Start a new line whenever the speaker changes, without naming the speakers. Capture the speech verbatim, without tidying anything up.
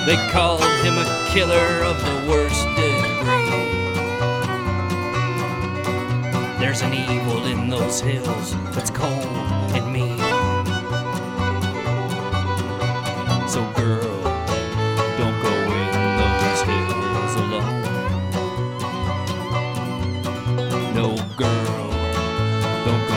They called him a killer of the worst degree. There's an evil in those hills that's cold and mean. So girl, don't go in those hills alone. No girl, don't go